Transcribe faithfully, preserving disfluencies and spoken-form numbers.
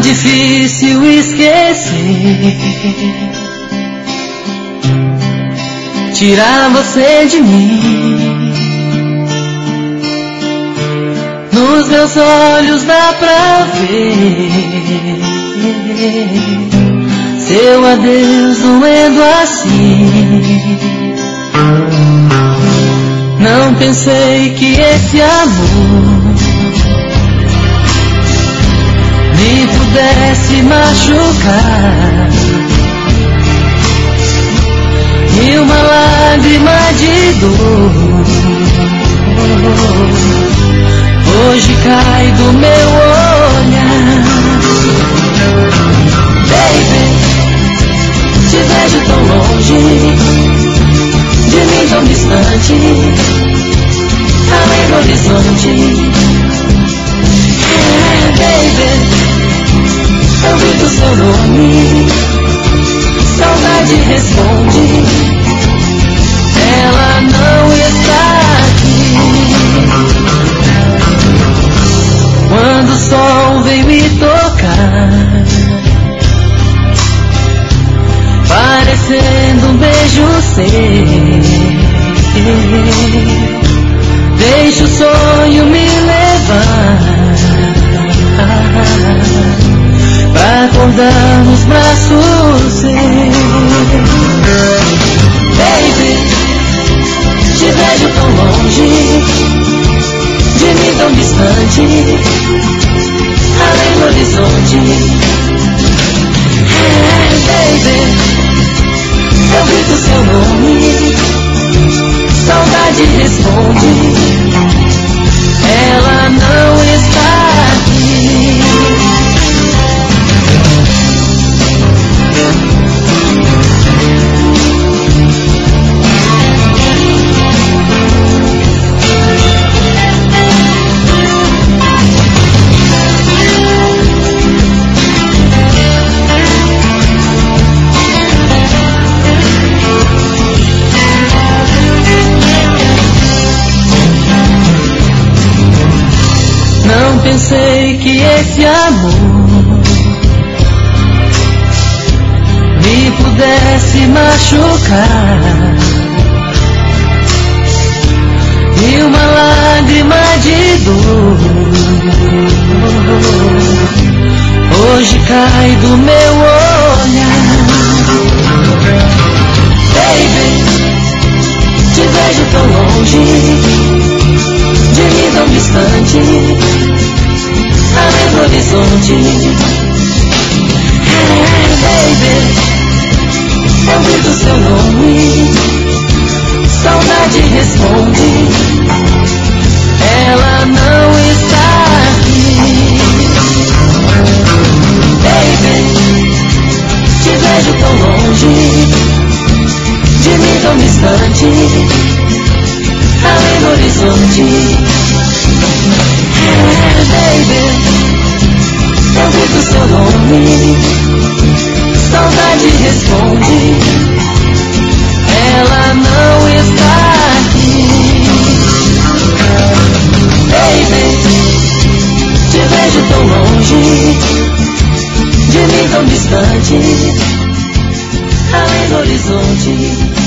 difícil esquecer, tirar você de mim. Nos meus olhos dá pra ver seu adeus doendo assim. Não pensei que esse amor me pudesse machucar, e uma lágrima de dor hoje cai do meu olhar. Baby, te vejo tão longe, de mim tão distante, além do horizonte. É, baby, eu grito seu nome, saudade responde, ela não está aqui. Quando o sol vem me tocar, parecendo um beijo seu, deixa o sonho me levar pra acordar nos braços seus. Baby, te vejo tão longe, de mim tão distante, além do horizonte. É, baby, eu grito seu nome, saudade responde, ela não está aqui. Pensei que esse amor me pudesse machucar, e uma lágrima de dor hoje cai do meu olhar. Baby, te vejo tão longe, de mim tão distante, além do horizonte. Hey, baby, eu grito seu nome, saudade responde, ela não está aqui. Baby, te vejo tão longe, de mim tão distante, além do horizonte. Hey, baby, eu grito seu nome, saudade responde, ela não está aqui. Baby, te vejo tão longe, de mim tão distante, além do horizonte.